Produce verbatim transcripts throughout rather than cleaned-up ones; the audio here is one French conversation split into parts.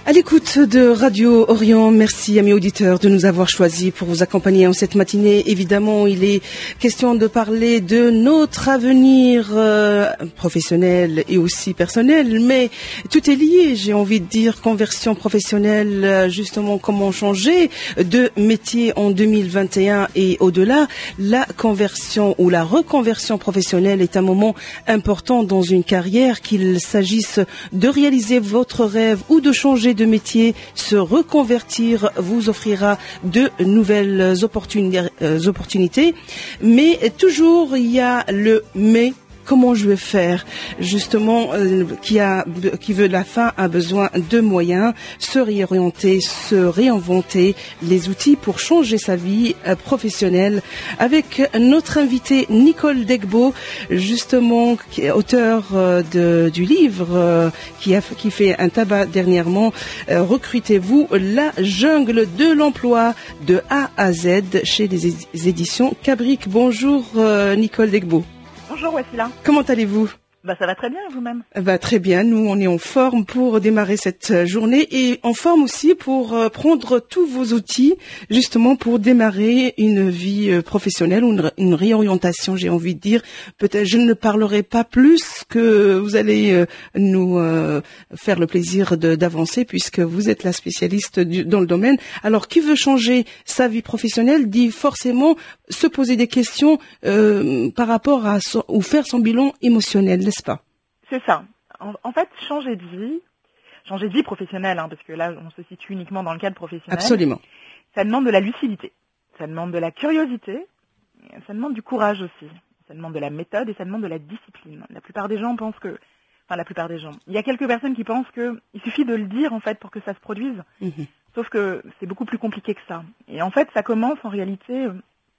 À l'écoute de Radio Orient, merci amis auditeurs de nous avoir choisis pour vous accompagner en cette matinée. Évidemment, il est question de parler de notre avenir euh, professionnel et aussi personnel, mais tout est lié, j'ai envie de dire, conversion professionnelle, justement comment changer de métier en deux mille vingt et un et au-delà. La conversion ou la reconversion professionnelle est un moment important dans une carrière, qu'il s'agisse de réaliser votre rêve ou de changer de métier. Se reconvertir vous offrira de nouvelles opportunités, mais toujours il y a le mais. Comment je vais faire? Justement, euh, qui a, qui veut la fin a besoin de moyens, se réorienter, se réinventer les outils pour changer sa vie euh, professionnelle. Avec notre invité Nicole Degbo, justement, qui est auteur euh, de, du livre euh, qui a qui fait un tabac dernièrement. Euh, recrutez-vous la jungle de l'emploi de A à Z chez les éditions Cabric. Bonjour euh, Nicole Degbo. Bonjour Wassila. Comment allez-vous? Bah ça va très bien, vous-même? Bah très bien, nous on est en forme pour démarrer cette journée et en forme aussi pour euh, prendre tous vos outils justement pour démarrer une vie euh, professionnelle ou une, une réorientation, j'ai envie de dire. Peut-être je ne parlerai pas plus, que vous allez euh, nous euh, faire le plaisir de, d'avancer puisque vous êtes la spécialiste du, dans le domaine. Alors qui veut changer sa vie professionnelle dit forcément se poser des questions euh, par rapport à son, ou faire son bilan émotionnel, n'est-ce pas? C'est ça. En, en fait, changer de vie, changer de vie professionnelle, hein, parce que là, on se situe uniquement dans le cadre professionnel. Absolument. Ça demande de la lucidité, ça demande de la curiosité, ça demande du courage aussi, ça demande de la méthode et ça demande de la discipline. La plupart des gens pensent que, enfin la plupart des gens, il y a quelques personnes qui pensent que il suffit de le dire en fait pour que ça se produise. Mmh. Sauf que c'est beaucoup plus compliqué que ça. Et en fait, ça commence en réalité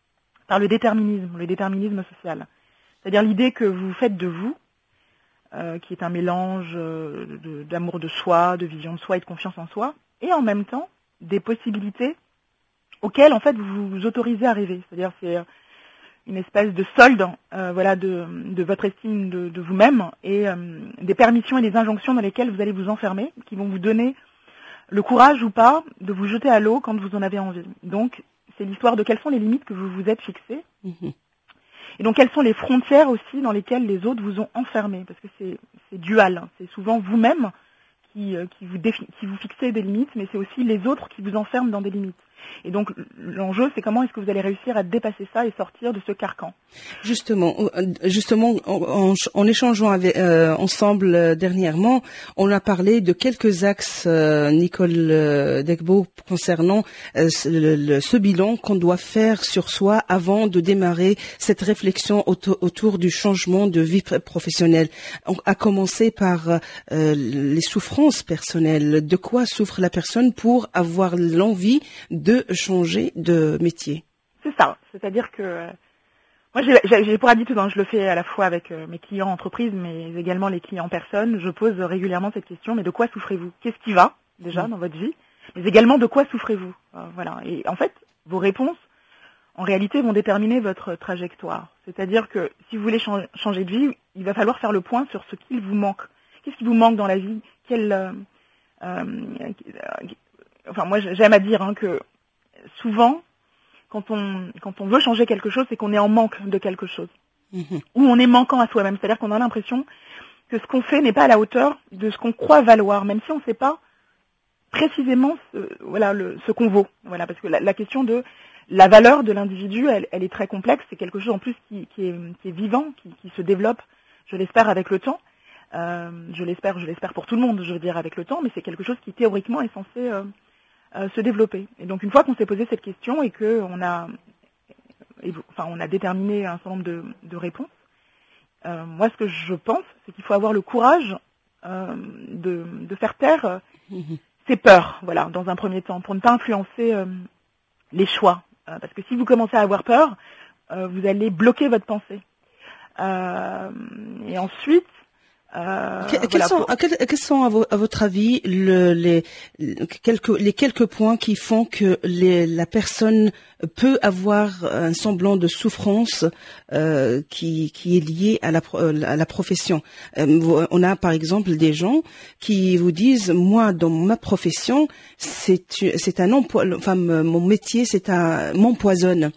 par le déterminisme, le déterminisme social. C'est-à-dire l'idée que vous faites de vous, euh, qui est un mélange euh, de, d'amour de soi, de vision de soi et de confiance en soi, et en même temps des possibilités auxquelles en fait vous vous autorisez à rêver. C'est-à-dire c'est une espèce de solde, euh, voilà, de, de votre estime de, de vous-même et euh, des permissions et des injonctions dans lesquelles vous allez vous enfermer, qui vont vous donner le courage ou pas de vous jeter à l'eau quand vous en avez envie. Donc c'est l'histoire de quelles sont les limites que vous vous êtes fixées. Mmh. Et donc, quelles sont les frontières aussi dans lesquelles les autres vous ont enfermé? Parce que c'est, c'est dual. C'est souvent vous-même qui, qui, vous défi- qui vous fixez des limites, mais c'est aussi les autres qui vous enferment dans des limites. Et donc, l'enjeu, c'est comment est-ce que vous allez réussir à dépasser ça et sortir de ce carcan. Justement, justement, en, en échangeant avec, euh, ensemble euh, dernièrement, on a parlé de quelques axes, euh, Nicole euh, Degbo, concernant euh, ce, le, ce bilan qu'on doit faire sur soi avant de démarrer cette réflexion auto, autour du changement de vie professionnelle. On a commencé par euh, les souffrances personnelles. De quoi souffre la personne pour avoir l'envie de changer de métier? C'est ça. C'est-à-dire que euh, moi, j'ai, j'ai, j'ai pour habitude, hein, je le fais à la fois avec euh, mes clients entreprises, mais également les clients personnes. Je pose régulièrement cette question, mais de quoi souffrez-vous? Qu'est-ce qui va, déjà, mmh. dans votre vie? Mais également, de quoi souffrez-vous? euh, Voilà. Et en fait, vos réponses, en réalité, vont déterminer votre trajectoire. C'est-à-dire que si vous voulez ch- changer de vie, il va falloir faire le point sur ce qu'il vous manque. Qu'est-ce qui vous manque dans la vie? Quel, euh, euh, Enfin, moi, j'aime à dire hein, que souvent, quand on quand on veut changer quelque chose, c'est qu'on est en manque de quelque chose. Mmh. Ou on est manquant à soi-même. C'est-à-dire qu'on a l'impression que ce qu'on fait n'est pas à la hauteur de ce qu'on croit valoir, même si on ne sait pas précisément ce, voilà, le, ce qu'on vaut. Voilà, parce que la, la question de la valeur de l'individu, elle, elle est très complexe. C'est quelque chose en plus qui, qui, est, qui est vivant, qui, qui se développe, je l'espère, avec le temps. Euh, je l'espère, je l'espère pour tout le monde, je veux dire, avec le temps, mais c'est quelque chose qui théoriquement est censé euh, euh, se développer. Et donc une fois qu'on s'est posé cette question et que on a, et, enfin, on a déterminé un certain nombre de, de réponses, euh, moi ce que je pense, c'est qu'il faut avoir le courage euh, de, de faire taire euh, mmh. ses peurs, voilà, dans un premier temps, pour ne pas influencer euh, les choix. Euh, parce que si vous commencez à avoir peur, euh, vous allez bloquer votre pensée. Euh, et ensuite, Euh, Que, voilà, quels, sont, pour... quels, quels sont à, vo, à votre avis le, les, quelques, les quelques points qui font que les, la personne peut avoir un semblant de souffrance euh, qui, qui est lié à la, à la profession? euh, On a par exemple des gens qui vous disent, moi dans ma profession, c'est, c'est un emploi, enfin mon métier, c'est un m'empoisonne.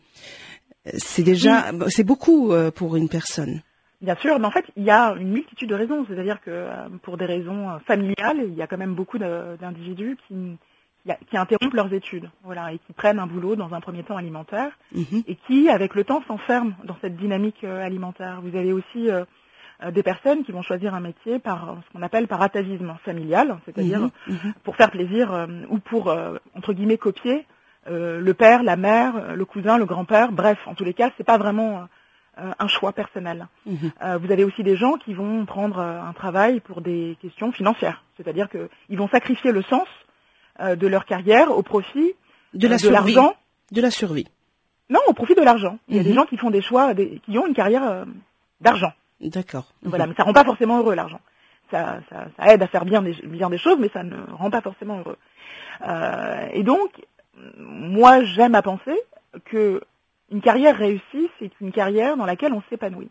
C'est déjà, oui. C'est beaucoup pour une personne. Bien sûr, mais en fait, il y a une multitude de raisons. C'est-à-dire que euh, pour des raisons euh, familiales, il y a quand même beaucoup de, d'individus qui, qui, qui interrompent leurs études, voilà, et qui prennent un boulot dans un premier temps alimentaire, mm-hmm. et qui, avec le temps, s'enferment dans cette dynamique euh, alimentaire. Vous avez aussi euh, euh, des personnes qui vont choisir un métier par ce qu'on appelle par atavisme familial, c'est-à-dire mm-hmm. Mm-hmm. pour faire plaisir euh, ou pour, euh, entre guillemets, copier euh, le père, la mère, le cousin, le grand-père. Bref, en tous les cas, c'est pas vraiment... Euh, un choix personnel. Mmh. Euh, vous avez aussi des gens qui vont prendre un travail pour des questions financières, c'est-à-dire qu'ils vont sacrifier le sens euh, de leur carrière au profit de, la euh, de l'argent. De la survie. Non, au profit de l'argent. Il y a mmh. des gens qui font des choix, des, qui ont une carrière euh, d'argent. D'accord. Mmh. Voilà, mais ça rend pas forcément heureux l'argent. Ça, ça, ça aide à faire bien des, bien des choses, mais ça ne rend pas forcément heureux. Euh, et donc, moi, j'aime à penser que une carrière réussie, c'est une carrière dans laquelle on s'épanouit.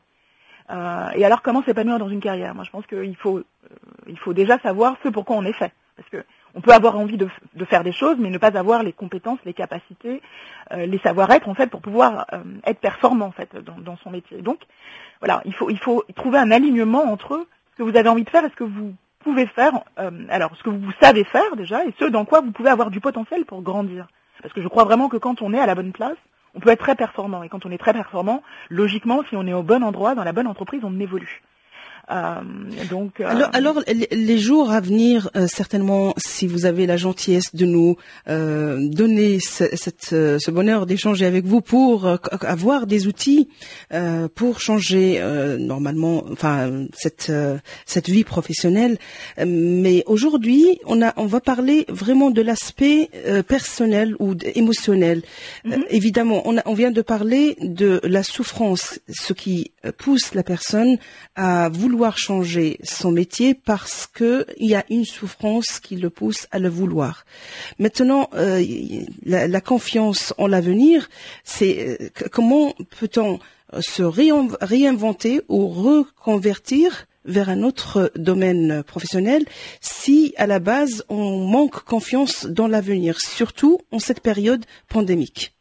Euh, et alors, comment s'épanouir dans une carrière? Moi, je pense qu'il faut, euh, il faut déjà savoir ce pourquoi on est fait. Parce que on peut avoir envie de, de faire des choses, mais ne pas avoir les compétences, les capacités, euh, les savoir-être, en fait, pour pouvoir euh, être performant, en fait, dans, dans son métier. Donc, voilà, il faut, il faut trouver un alignement entre ce que vous avez envie de faire et ce que vous pouvez faire. Euh, alors, ce que vous savez faire déjà, et ce dans quoi vous pouvez avoir du potentiel pour grandir. Parce que je crois vraiment que quand on est à la bonne place, on peut être très performant. Et quand on est très performant, logiquement, si on est au bon endroit, dans la bonne entreprise, on évolue. Euh, donc, euh... alors, alors, les jours à venir, euh, certainement, si vous avez la gentillesse de nous euh, donner ce, cette, ce bonheur d'échanger avec vous pour euh, avoir des outils euh, pour changer euh, normalement, enfin cette euh, cette vie professionnelle. Mais aujourd'hui, on a, on va parler vraiment de l'aspect euh, personnel ou émotionnel. Mm-hmm. Euh, évidemment, on, a, on vient de parler de la souffrance, ce qui pousse la personne à vouloir changer son métier parce que il y a une souffrance qui le pousse à le vouloir. Maintenant, euh, la, la confiance en l'avenir, c'est euh, comment peut-on se réinventer ou reconvertir vers un autre domaine professionnel si à la base on manque confiance dans l'avenir, surtout en cette période pandémique.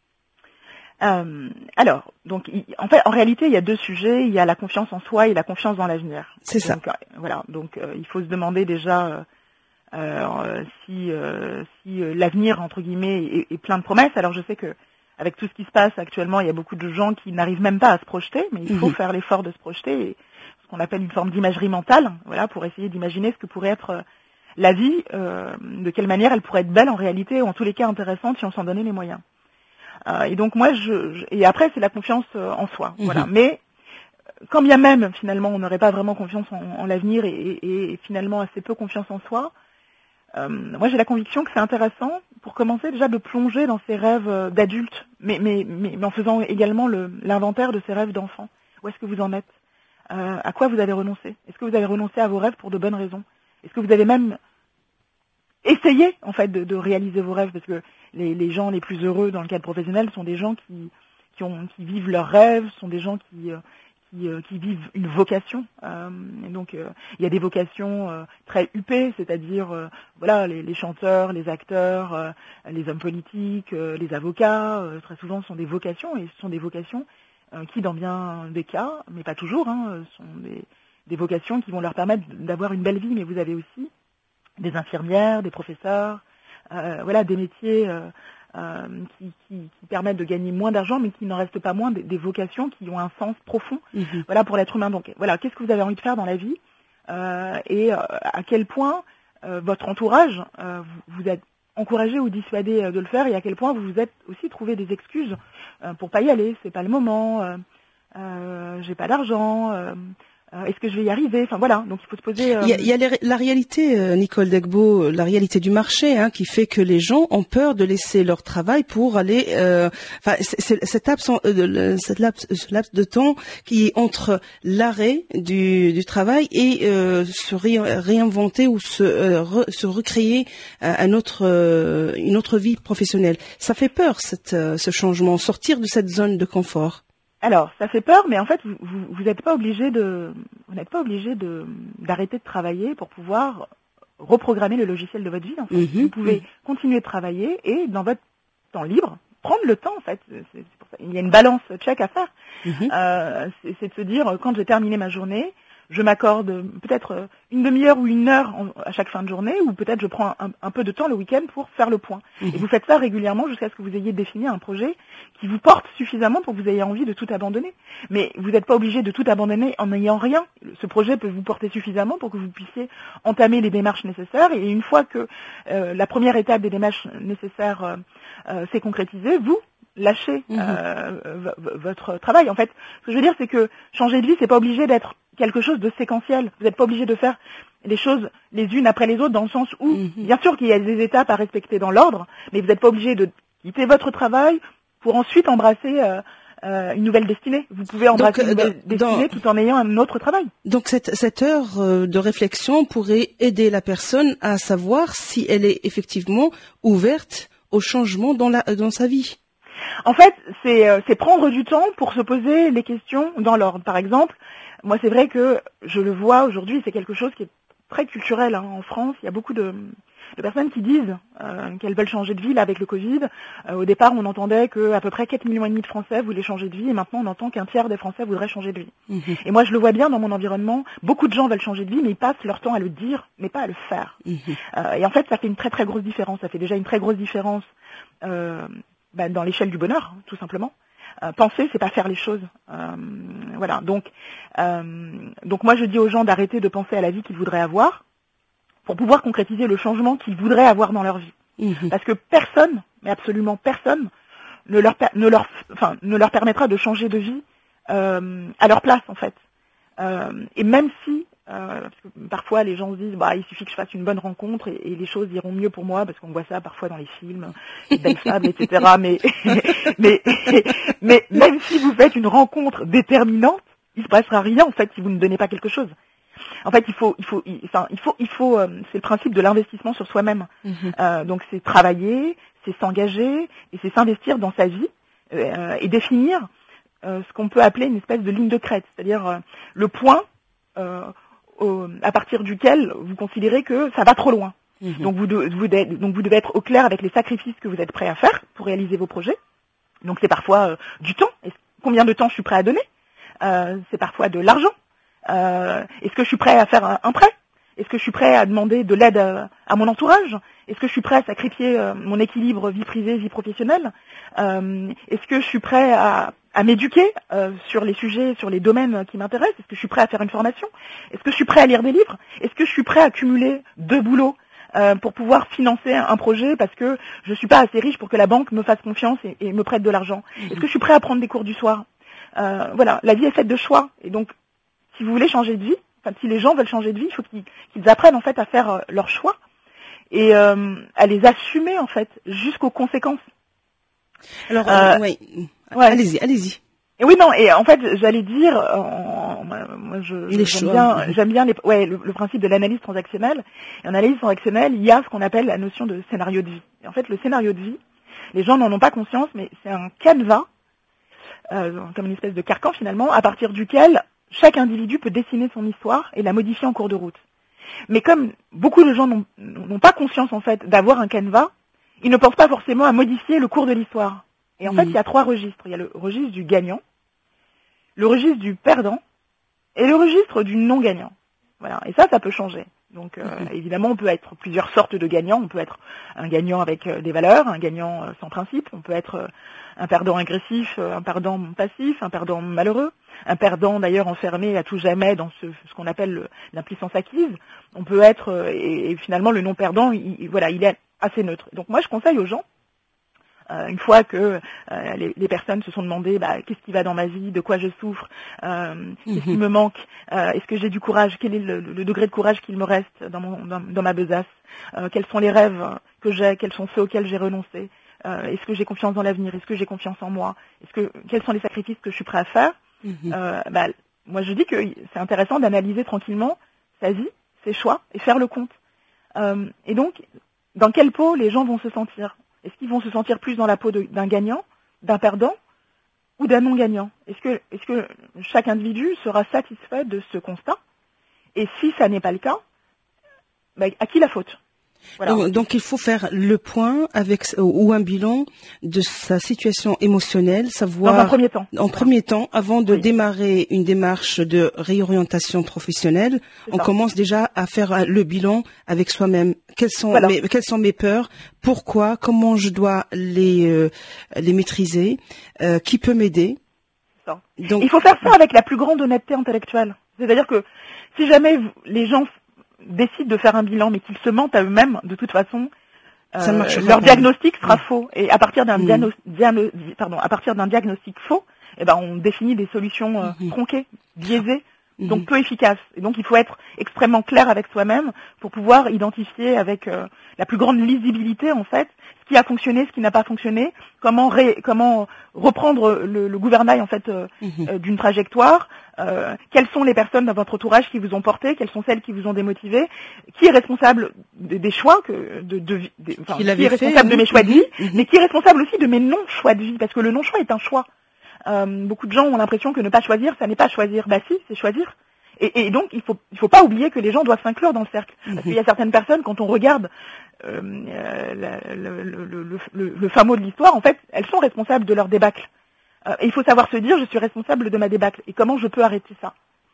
Euh, alors, donc, il, en fait, en réalité, il y a deux sujets. Il y a la confiance en soi et la confiance dans l'avenir. C'est ça. Donc, euh, voilà. Donc, euh, il faut se demander déjà euh, euh, si, euh, si euh, l'avenir entre guillemets est, est plein de promesses. Alors, je sais que avec tout ce qui se passe actuellement, il y a beaucoup de gens qui n'arrivent même pas à se projeter, mais il faut mmh. faire l'effort de se projeter. Et ce qu'on appelle une forme d'imagerie mentale, voilà, pour essayer d'imaginer ce que pourrait être euh, la vie, euh, de quelle manière elle pourrait être belle en réalité, ou en tous les cas intéressante si on s'en donnait les moyens. Euh, et donc moi, je, je et après c'est la confiance euh, en soi, mmh. voilà. Mais quand bien même finalement on n'aurait pas vraiment confiance en, en l'avenir et, et, et finalement assez peu confiance en soi, euh, moi j'ai la conviction que c'est intéressant pour commencer déjà de plonger dans ses rêves d'adulte, mais, mais, mais, mais en faisant également le, l'inventaire de ses rêves d'enfant. Où est-ce que vous en êtes? euh, À quoi vous avez renoncé? Est-ce que vous avez renoncé à vos rêves pour de bonnes raisons? Est-ce que vous avez même essayé en fait de, de réaliser vos rêves? Parce que les, les gens les plus heureux dans le cadre professionnel sont des gens qui, qui, ont, qui vivent leurs rêves, sont des gens qui, euh, qui, euh, qui vivent une vocation. Euh, et donc euh, il y a des vocations euh, très huppées, c'est-à-dire euh, voilà les, les chanteurs, les acteurs, euh, les hommes politiques, euh, les avocats. Euh, très souvent sont des vocations, et ce sont des vocations euh, qui, dans bien des cas, mais pas toujours, hein, sont des, des vocations qui vont leur permettre d'avoir une belle vie. Mais vous avez aussi des infirmières, des professeurs, euh, voilà, des métiers euh, euh, qui, qui, qui permettent de gagner moins d'argent, mais qui n'en restent pas moins des, des vocations qui ont un sens profond, mmh. voilà, pour l'être humain. Donc, voilà, qu'est-ce que vous avez envie de faire dans la vie, euh, et euh, à quel point euh, votre entourage euh, vous, vous êtes encouragé ou dissuadé euh, de le faire, et à quel point vous vous êtes aussi trouvé des excuses euh, pour pas y aller. C'est pas le moment, euh, euh, j'ai pas d'argent. Euh, Euh, est-ce que je vais y arriver? Enfin voilà, donc il faut se poser... Euh... Il y a, il y a les, la réalité, euh, Nicole Degbo, la réalité du marché, hein, qui fait que les gens ont peur de laisser leur travail pour aller... Euh, enfin, c'est, cet laps, euh, cette laps, ce laps de temps qui est entre l'arrêt du, du travail et euh, se ré, réinventer ou se, euh, re, se recréer euh, un autre, euh, une autre vie professionnelle. Ça fait peur, cette, euh, ce changement, sortir de cette zone de confort. Alors, ça fait peur, mais en fait, vous vous n'êtes pas obligé de vous n'êtes pas obligé de d'arrêter de travailler pour pouvoir reprogrammer le logiciel de votre vie. En fait. Mm-hmm. Vous pouvez mm-hmm. continuer de travailler et dans votre temps libre prendre le temps. En fait, c'est, c'est pour ça. Il y a une balance check à faire. Mm-hmm. Euh, c'est, c'est de se dire quand j'ai terminé ma journée, je m'accorde peut-être une demi-heure ou une heure à chaque fin de journée, ou peut-être je prends un, un peu de temps le week-end pour faire le point. Mmh. Et vous faites ça régulièrement jusqu'à ce que vous ayez défini un projet qui vous porte suffisamment pour que vous ayez envie de tout abandonner. Mais vous n'êtes pas obligé de tout abandonner en n'ayant rien. Ce projet peut vous porter suffisamment pour que vous puissiez entamer les démarches nécessaires. Et une fois que euh, la première étape des démarches nécessaires euh, euh, s'est concrétisée, vous lâchez mmh. euh, v- votre travail. En fait, ce que je veux dire, c'est que changer de vie, c'est pas obligé d'être quelque chose de séquentiel. Vous n'êtes pas obligé de faire les choses les unes après les autres dans le sens où, mmh. bien sûr qu'il y a des étapes à respecter dans l'ordre, mais vous n'êtes pas obligé de quitter votre travail pour ensuite embrasser euh, euh, une nouvelle destinée. Vous pouvez embrasser Donc, une nouvelle dans, destinée tout en ayant un autre travail. Donc cette, cette heure de réflexion pourrait aider la personne à savoir si elle est effectivement ouverte au changement dans, la, dans sa vie. En fait, c'est, c'est prendre du temps pour se poser les questions dans l'ordre. Par exemple, moi, c'est vrai que je le vois aujourd'hui, c'est quelque chose qui est très culturel hein, en France. Il y a beaucoup de, de personnes qui disent euh, qu'elles veulent changer de vie là, avec le Covid. Euh, au départ, on entendait qu'à peu près quatre millions et demi de Français voulaient changer de vie, et maintenant, on entend qu'un tiers des Français voudraient changer de vie. Mmh. Et moi, je le vois bien dans mon environnement. Beaucoup de gens veulent changer de vie, mais ils passent leur temps à le dire, mais pas à le faire. Mmh. Euh, et en fait, ça fait une très très grosse différence. Ça fait déjà une très grosse différence euh, bah, dans l'échelle du bonheur, tout simplement. Euh, penser, c'est pas faire les choses. Euh, voilà. Donc, euh, donc moi, je dis aux gens d'arrêter de penser à la vie qu'ils voudraient avoir pour pouvoir concrétiser le changement qu'ils voudraient avoir dans leur vie. Mmh. Parce que personne, mais absolument personne, ne leur, ne leur, enfin, ne leur permettra de changer de vie euh, à leur place, en fait. Euh, et même si, euh, parce que parfois les gens se disent, bah, il suffit que je fasse une bonne rencontre et, et les choses iront mieux pour moi, parce qu'on voit ça parfois dans les films, les belles femmes, et cetera. Mais, mais, mais même si vous faites une rencontre déterminante, il se passera rien en fait si vous ne donnez pas quelque chose. En fait, il faut, il faut, il, enfin, il faut, il faut. Euh, c'est le principe de l'investissement sur soi-même. Mm-hmm. Euh, donc, c'est travailler, c'est s'engager et c'est s'investir dans sa vie euh, et définir euh, ce qu'on peut appeler une espèce de ligne de crête, c'est-à-dire euh, le point euh, au, à partir duquel vous considérez que ça va trop loin. Mm-hmm. Donc, vous, de, vous de, donc, vous devez être au clair avec les sacrifices que vous êtes prêt à faire pour réaliser vos projets. Donc, c'est parfois euh, du temps. Et combien de temps je suis prêt à donner? euh, C'est parfois de l'argent. Euh, est-ce que je suis prêt à faire un, un prêt? Est-ce que je suis prêt à demander de l'aide à, à mon entourage? Est-ce que je suis prêt à sacrifier euh, mon équilibre vie privée, vie professionnelle? euh, Est-ce que je suis prêt à, à m'éduquer euh, sur les sujets, sur les domaines qui m'intéressent? Est-ce que je suis prêt à faire une formation? Est-ce que je suis prêt à lire des livres? Est-ce que je suis prêt à cumuler deux boulots euh, pour pouvoir financer un projet parce que je suis pas assez riche pour que la banque me fasse confiance et, et me prête de l'argent? Mmh. Est-ce que je suis prêt à prendre des cours du soir? euh, Voilà, la vie est faite de choix. Et donc, si vous voulez changer de vie, enfin, si les gens veulent changer de vie, il faut qu'ils, qu'ils apprennent en fait à faire euh, leurs choix et euh, à les assumer en fait jusqu'aux conséquences. Alors, euh, euh, oui, ouais. allez-y, allez-y. Et oui, non, et en fait, j'allais dire, en, en, moi, je, je j'aime bien, j'aime bien les, ouais, le, le principe de l'analyse transactionnelle. Et en analyse transactionnelle, il y a ce qu'on appelle la notion de scénario de vie. Et en fait, le scénario de vie, les gens n'en ont pas conscience, mais c'est un canevas, euh, comme une espèce de carcan finalement, à partir duquel chaque individu peut dessiner son histoire et la modifier en cours de route. Mais comme beaucoup de gens n'ont, n'ont pas conscience en fait d'avoir un canevas, ils ne pensent pas forcément à modifier le cours de l'histoire. Et en mmh. fait, il y a trois registres. Il y a le registre du gagnant, le registre du perdant et le registre du non-gagnant. Voilà. Et ça, ça peut changer. Donc, euh, mmh. évidemment, on peut être plusieurs sortes de gagnants. On peut être un gagnant avec euh, des valeurs, un gagnant euh, sans principe. On peut être euh, un perdant agressif, euh, un perdant passif, un perdant malheureux, un perdant d'ailleurs enfermé à tout jamais dans ce, ce qu'on appelle le, l'impuissance acquise. On peut être, euh, et, et finalement, le non-perdant, il, il, voilà, il est assez neutre. Donc, moi, je conseille aux gens Euh, une fois que euh, les, les personnes se sont demandé bah, qu'est-ce qui va dans ma vie, de quoi je souffre, euh, qu'est-ce qui me manque, euh, est-ce que j'ai du courage, quel est le, le degré de courage qu'il me reste dans, mon, dans, dans ma besace, euh, quels sont les rêves que j'ai, quels sont ceux auxquels j'ai renoncé, euh, est-ce que j'ai confiance dans l'avenir, est-ce que j'ai confiance en moi, est-ce que quels sont les sacrifices que je suis prêt à faire. Mm-hmm. euh, bah, moi je dis que c'est intéressant d'analyser tranquillement sa vie, ses choix et faire le compte. Euh, et donc, dans quelle peau les gens vont se sentir? Est-ce qu'ils vont se sentir plus dans la peau d'un gagnant, d'un perdant ou d'un non-gagnant? Est-ce que, est-ce que chaque individu sera satisfait de ce constat? Et si ça n'est pas le cas, ben, à qui la faute? Voilà. Donc, donc il faut faire le point avec ou un bilan de sa situation émotionnelle, savoir dans un premier temps. En premier temps, avant de oui. démarrer une démarche de réorientation professionnelle, on ça. commence déjà à faire le bilan avec soi-même. Quelles sont voilà. mes, quelles sont mes peurs? Pourquoi? Comment je dois les euh, les maîtriser? euh, Qui peut m'aider? Donc, il faut faire ça avec la plus grande honnêteté intellectuelle. C'est-à-dire que si jamais les gens décident de faire un bilan, mais qu'ils se mentent à eux-mêmes, de toute façon, euh, leur diagnostic sera mmh. faux. Et à partir d'un mmh. diano, diano, pardon, à partir d'un diagnostic faux, eh ben, on définit des solutions euh, mmh. tronquées, biaisées, mmh. donc peu efficaces. Et donc, il faut être extrêmement clair avec soi-même pour pouvoir identifier avec euh, la plus grande lisibilité, en fait, ce qui a fonctionné, ce qui n'a pas fonctionné, comment ré, comment reprendre le, le gouvernail, en fait, euh, mmh. euh, d'une trajectoire. Euh, quelles sont les personnes dans votre entourage qui vous ont porté, quelles sont celles qui vous ont démotivé, qui est responsable de, des choix que de, de, de enfin, qui est responsable fait, de mes choix de vie, mmh. mais qui est responsable aussi de mes non-choix de vie, parce que le non-choix est un choix. Euh, beaucoup de gens ont l'impression que ne pas choisir, ça n'est pas choisir. Bah si, c'est choisir. Et, et donc il faut il faut pas oublier que les gens doivent s'inclure dans le cercle, mmh. parce qu'il y a certaines personnes, quand on regarde euh, euh, le, le, le, le, le fin mot de l'histoire, en fait, elles sont responsables de leur débâcle. Et il faut savoir se dire, je suis responsable de ma débâcle. Et comment je peux arrêter ça?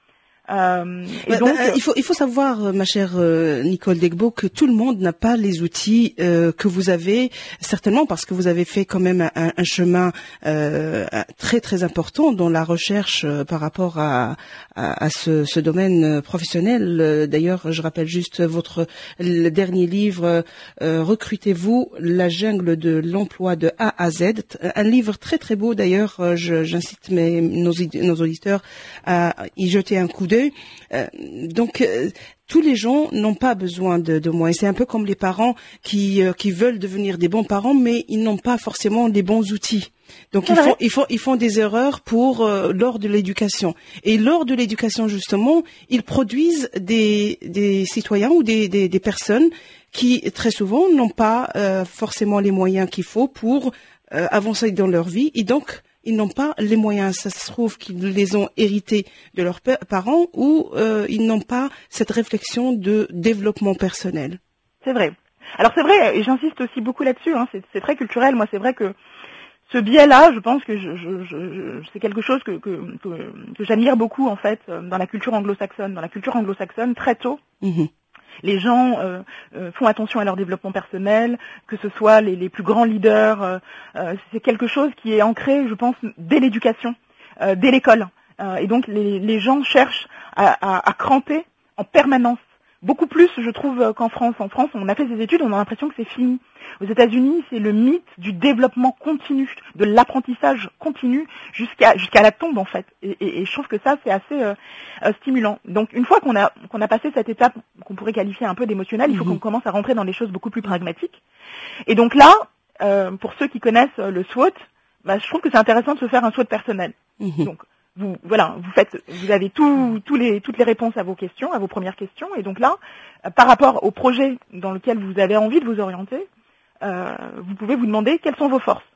Euh, et bah, donc, bah, il faut il faut savoir, ma chère euh, Nicole Degbo, que tout le monde n'a pas les outils euh, que vous avez, certainement parce que vous avez fait quand même un, un chemin euh, très très important dans la recherche euh, par rapport à à, à ce, ce domaine professionnel. Euh, D'ailleurs, je rappelle juste votre le dernier livre, euh, Recrutez-vous, la jungle de l'emploi de A à Z, un livre très très beau. D'ailleurs, j'incite mes nos, nos auditeurs à y jeter un coup d'œil. Euh, donc euh, tous les gens n'ont pas besoin de, de moi. Et c'est un peu comme les parents qui euh, qui veulent devenir des bons parents, mais ils n'ont pas forcément les bons outils. Donc ils font, ils font ils font des erreurs pour euh, lors de l'éducation. Et lors de l'éducation justement, ils produisent des des citoyens ou des des, des personnes qui très souvent n'ont pas euh, forcément les moyens qu'il faut pour euh, avancer dans leur vie. Et donc ils n'ont pas les moyens. Ça se trouve qu'ils les ont hérités de leurs parents ou euh, ils n'ont pas cette réflexion de développement personnel. C'est vrai. Alors c'est vrai, et j'insiste aussi beaucoup là-dessus, hein, c'est très culturel. Moi, c'est vrai que ce biais-là, je pense que je, je, je, c'est quelque chose que, que, que, que j'admire beaucoup, en fait, dans la culture anglo-saxonne. Dans la culture anglo-saxonne, très tôt, mmh. les gens euh, euh, font attention à leur développement personnel, que ce soit les, les plus grands leaders. Euh, euh, c'est quelque chose qui est ancré, je pense, dès l'éducation, euh, dès l'école. Euh, et donc, les, les gens cherchent à, à, à cramper en permanence. Beaucoup plus, je trouve, qu'en France. En France, on a fait ces études, on a l'impression que c'est fini. Aux États-Unis, c'est le mythe du développement continu, de l'apprentissage continu jusqu'à jusqu'à la tombe, en fait. Et, et, et je trouve que ça, c'est assez euh, euh, stimulant. Donc, une fois qu'on a qu'on a passé cette étape qu'on pourrait qualifier un peu d'émotionnelle, il faut mmh. qu'on commence à rentrer dans des choses beaucoup plus pragmatiques. Et donc là, euh, pour ceux qui connaissent le SWOT, bah, je trouve que c'est intéressant de se faire un SWOT personnel. Mmh. Donc, Vous, voilà, vous faites, vous avez tout, tous les, toutes les réponses à vos questions, à vos premières questions, et donc là, euh, par rapport au projet dans lequel vous avez envie de vous orienter, euh, vous pouvez vous demander quelles sont vos forces,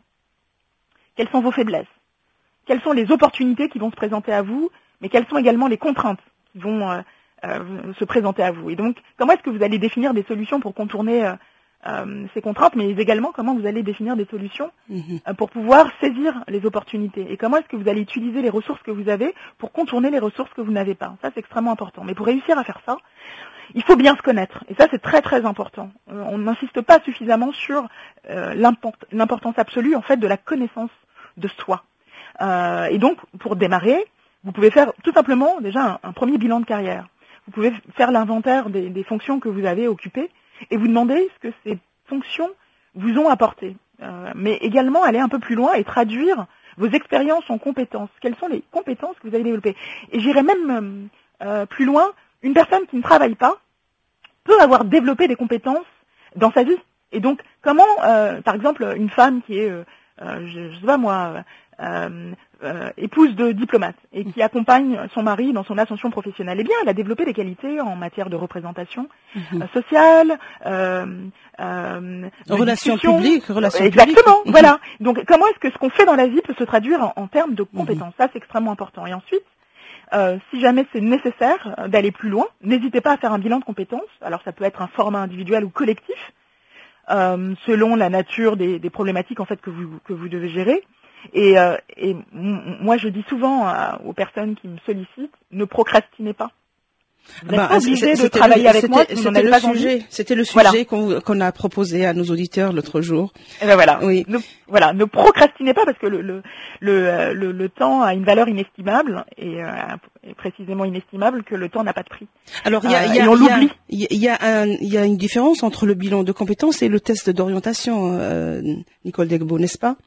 quelles sont vos faiblesses, quelles sont les opportunités qui vont se présenter à vous, mais quelles sont également les contraintes qui vont euh, euh, se présenter à vous. Et donc, comment est-ce que vous allez définir des solutions pour contourner euh, Euh, ces contraintes, mais également comment vous allez définir des solutions mmh. euh, pour pouvoir saisir les opportunités et comment est-ce que vous allez utiliser les ressources que vous avez pour contourner les ressources que vous n'avez pas. Ça, c'est extrêmement important. Mais pour réussir à faire ça, il faut bien se connaître. Et ça, c'est très, très important. Euh, on n'insiste pas suffisamment sur euh, l'importance absolue, en fait, de la connaissance de soi. Euh, et donc, pour démarrer, vous pouvez faire tout simplement déjà un, un premier bilan de carrière. Vous pouvez faire l'inventaire des, des fonctions que vous avez occupées et vous demandez ce que ces fonctions vous ont apporté. euh, mais également aller un peu plus loin et traduire vos expériences en compétences. Quelles sont les compétences que vous avez développées? Et j'irai même euh, plus loin, une personne qui ne travaille pas peut avoir développé des compétences dans sa vie. Et donc, comment, euh, par exemple, une femme qui est, euh, euh, je, je sais pas moi, euh, euh, épouse de diplomate et qui accompagne son mari dans son ascension professionnelle, eh bien, elle a développé des qualités en matière de représentation mmh. euh, sociale, euh, euh, relations publiques, relations exactement. publiques. Voilà. Donc, comment est-ce que ce qu'on fait dans la vie peut se traduire en, en termes de compétences? mmh. Ça, c'est extrêmement important. Et ensuite, Euh, si jamais c'est nécessaire euh, d'aller plus loin, n'hésitez pas à faire un bilan de compétences. Alors ça peut être un format individuel ou collectif, euh, selon la nature des, des problématiques en fait que vous que vous devez gérer. Et, euh, et moi je dis souvent à, aux personnes qui me sollicitent, ne procrastinez pas. Vous n'êtes bah, pas obligé de travailler le, avec moi si vous n'en avez pas envie. C'était le sujet voilà. qu'on qu'on a proposé à nos auditeurs l'autre jour. Et ben voilà. Oui. Ne, voilà, ne procrastinez pas parce que le le, le le le temps a une valeur inestimable et, euh, et précisément inestimable que le temps n'a pas de prix. Alors il y a, euh, y a, et on l'oublie. Il y a, y a un il y a une différence entre le bilan de compétences et le test d'orientation, euh, Nicole Degbo, n'est-ce pas?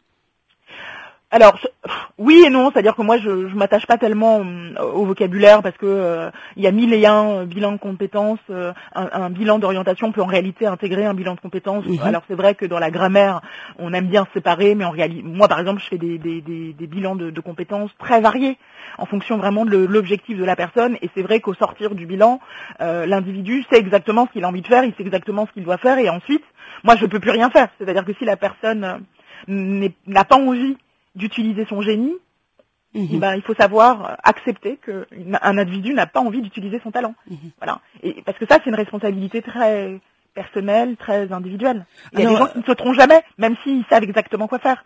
Alors oui et non, c'est-à-dire que moi je, je m'attache pas tellement au vocabulaire parce que euh, il y a mille et un euh, bilans de compétences. Euh, un, un bilan d'orientation peut en réalité intégrer un bilan de compétences. Mm-hmm. Alors c'est vrai que dans la grammaire on aime bien séparer, mais en réalité, moi par exemple je fais des, des, des, des bilans de, de compétences très variés en fonction vraiment de l'objectif de la personne. Et c'est vrai qu'au sortir du bilan, euh, l'individu sait exactement ce qu'il a envie de faire, il sait exactement ce qu'il doit faire, et ensuite moi je peux plus rien faire. C'est-à-dire que si la personne euh, n'a pas envie d'utiliser son génie, mmh. ben, il faut savoir accepter qu'un individu n'a pas envie d'utiliser son talent. Mmh. Voilà. Et parce que ça, c'est une responsabilité très personnelle, très individuelle. Il y a Alors, des gens qui ne sauteront jamais, même s'ils savent exactement quoi faire.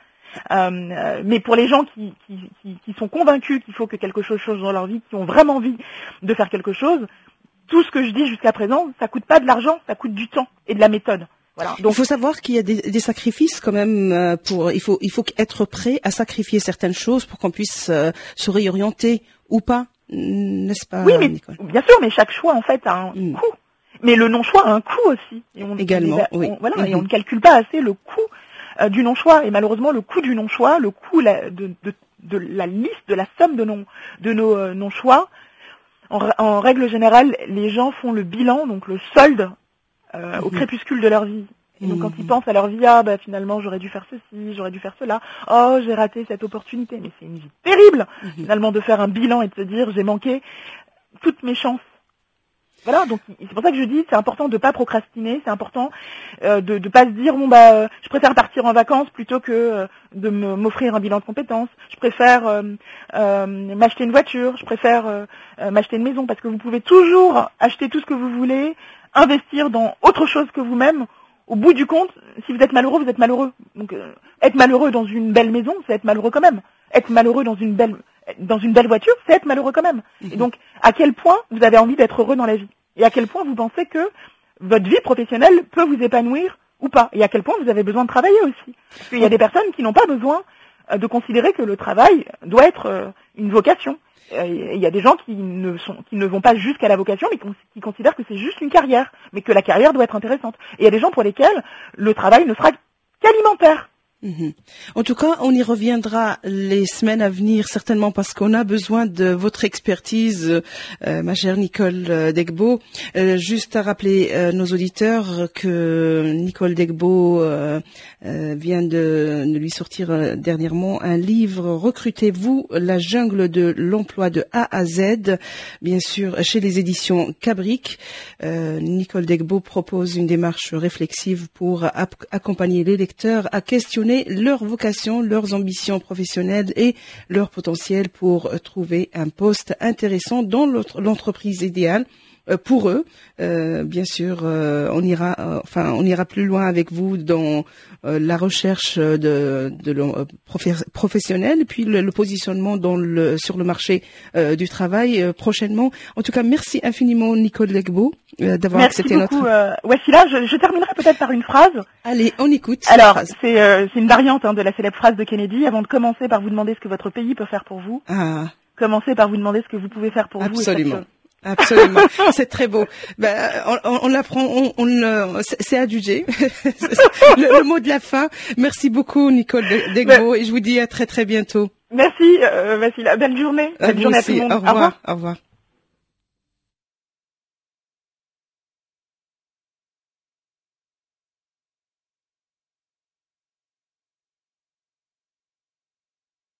Euh, mais pour les gens qui, qui, qui, qui sont convaincus qu'il faut que quelque chose change dans leur vie, qui ont vraiment envie de faire quelque chose, tout ce que je dis jusqu'à présent, ça coûte pas de l'argent, ça coûte du temps et de la méthode. Voilà. Donc, il faut savoir qu'il y a des, des sacrifices quand même. Pour, il faut, il faut être prêt à sacrifier certaines choses pour qu'on puisse euh, se réorienter ou pas, n'est-ce pas? Oui, mais Nicole? Bien sûr, mais chaque choix en fait a un mm. coût. Mais le non-choix a un coût aussi. Et on, Également, on, oui. On, voilà, mm-hmm. et on ne calcule pas assez le coût euh, du non-choix. Et malheureusement, le coût du non-choix, le coût la, de, de, de la liste, de la somme de non, de nos euh, non-choix. En, en règle générale, les gens font le bilan, donc le solde, euh, mm-hmm. au crépuscule de leur vie. Et donc, mmh. quand ils pensent à leur vie, ah, bah, finalement, j'aurais dû faire ceci, j'aurais dû faire cela. Oh, j'ai raté cette opportunité. Mais c'est une vie terrible, mmh. finalement, de faire un bilan et de se dire, j'ai manqué toutes mes chances. Voilà, donc, c'est pour ça que je dis, c'est important de pas procrastiner, c'est important euh, de, de pas se dire, bon, bah, euh, je préfère partir en vacances plutôt que euh, de m'offrir un bilan de compétences. Je préfère euh, euh, m'acheter une voiture, je préfère euh, euh, m'acheter une maison, parce que vous pouvez toujours acheter tout ce que vous voulez, investir dans autre chose que vous-même. Au bout du compte, si vous êtes malheureux, vous êtes malheureux. Donc, euh, être malheureux dans une belle maison, c'est être malheureux quand même. Être malheureux dans une belle dans une belle voiture, c'est être malheureux quand même. Mmh. Et donc, à quel point vous avez envie d'être heureux dans la vie? Et à quel point vous pensez que votre vie professionnelle peut vous épanouir ou pas? Et à quel point vous avez besoin de travailler aussi? Parce qu'il y a des personnes qui n'ont pas besoin euh, de considérer que le travail doit être euh, une vocation. Il y a des gens qui ne sont, qui ne vont pas jusqu'à la vocation, mais qui considèrent que c'est juste une carrière, mais que la carrière doit être intéressante. Et il y a des gens pour lesquels le travail ne sera qu'alimentaire. Mmh. En tout cas, on y reviendra les semaines à venir certainement parce qu'on a besoin de votre expertise, euh, ma chère Nicole Degbo. Euh, juste à rappeler euh, nos auditeurs que Nicole Degbo euh, euh, vient de, de lui sortir euh, dernièrement un livre « Recrutez-vous, la jungle de l'emploi de A à Z », bien sûr chez les éditions Cabric. Euh, Nicole Degbo propose une démarche réflexive pour ap- accompagner les lecteurs à questionner leur vocation, leurs ambitions professionnelles et leur potentiel pour trouver un poste intéressant dans l'entreprise idéale pour eux. Euh, bien sûr, euh, on ira, euh, enfin, on ira plus loin avec vous dans euh, la recherche de, de le, prof, professionnelle et puis le, le positionnement dans le, sur le marché euh, du travail euh, prochainement. En tout cas, merci infiniment Nicole Degbo euh, d'avoir accepté notre. Merci beaucoup. Euh, Wassila, je, je terminerai peut-être par une phrase. Allez, on écoute. Alors, c'est euh, c'est une variante hein, de la célèbre phrase de Kennedy. Avant de commencer par vous demander ce que votre pays peut faire pour vous, ah. commencez par vous demander ce que vous pouvez faire pour Absolument. vous. Absolument, c'est très beau. Ben, on, on l'apprend, on, on, c'est adjugé. le, le mot de la fin. Merci beaucoup, Nicole Degbo, et je vous dis à très très bientôt. Merci, euh, Vassila. Belle journée. Belle à journée aussi. à tout le monde. Au revoir. Au revoir. Au revoir.